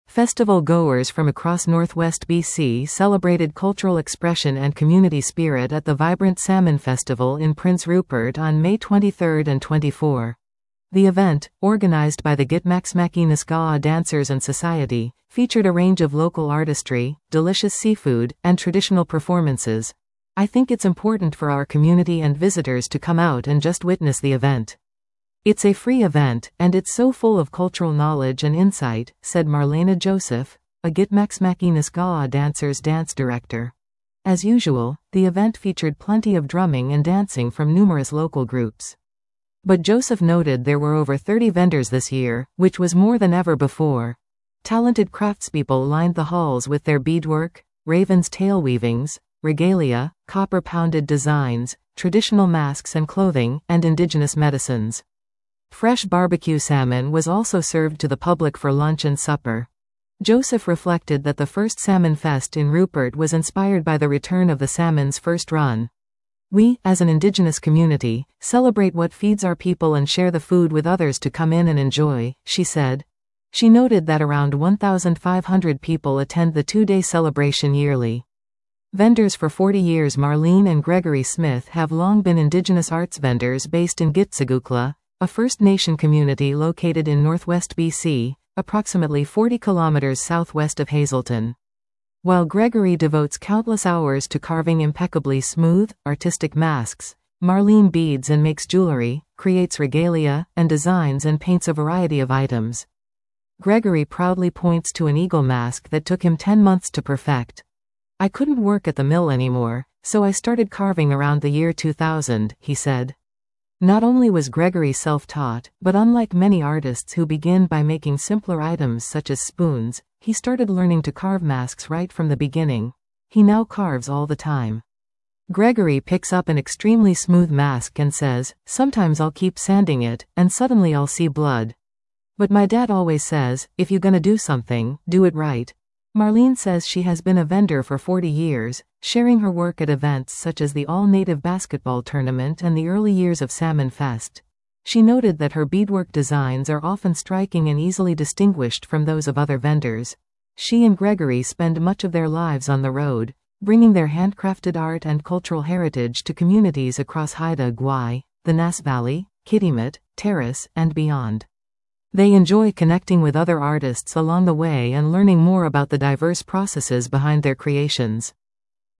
Festival goers from across Northwest BC celebrated cultural expression and community spirit at the vibrant Salmon Festival in Prince Rupert on May 23 and 24. The event, organized by the Gitxamakhi Nisga'a Dancers and Society, featured a range of local artistry, delicious seafood, and traditional performances. I think it's important for our community and visitors to come out and just witness the event. It's a free event, and it's so full of cultural knowledge and insight, said Marlena Joseph, a Gitxamakhi Nisga'a Dancers dance director. As usual, the event featured plenty of drumming and dancing from numerous local groups. But Joseph noted there were over 30 vendors this year, which was more than ever before. Talented craftspeople lined the halls with their beadwork, raven's tail weavings, regalia, copper-pounded designs, traditional masks and clothing, and indigenous medicines. Fresh barbecue salmon was also served to the public for lunch and supper. Joseph reflected that the first Salmon Fest in Rupert was inspired by the return of the salmon's first run. We, as an Indigenous community, celebrate what feeds our people and share the food with others to come in and enjoy, she said. She noted that around 1,500 people attend the two-day celebration yearly. Vendors for 40 years. Marlene and Gregory Smith have long been Indigenous arts vendors based in Gitxamakhi, a First Nation community located in northwest BC, approximately 40 kilometers southwest of Hazelton. While Gregory devotes countless hours to carving impeccably smooth, artistic masks, Marlene beads and makes jewelry, creates regalia, and designs and paints a variety of items. Gregory proudly points to an eagle mask that took him 10 months to perfect. I couldn't work at the mill anymore, so I started carving around the year 2000, he said. Not only was Gregory self-taught, but unlike many artists who begin by making simpler items such as spoons, he started learning to carve masks right from the beginning. He now carves all the time. Gregory picks up an extremely smooth mask and says, "Sometimes I'll keep sanding it, and suddenly I'll see blood. But my dad always says, if you're gonna do something, do it right." Marlene says she has been a vendor for 40 years, sharing her work at events such as the All-Native Basketball Tournament and the early years of Salmon Fest. She noted that her beadwork designs are often striking and easily distinguished from those of other vendors. She and Gregory spend much of their lives on the road, bringing their handcrafted art and cultural heritage to communities across Haida Gwaii, the Nass Valley, Kitimat, Terrace, and beyond. They enjoy connecting with other artists along the way and learning more about the diverse processes behind their creations.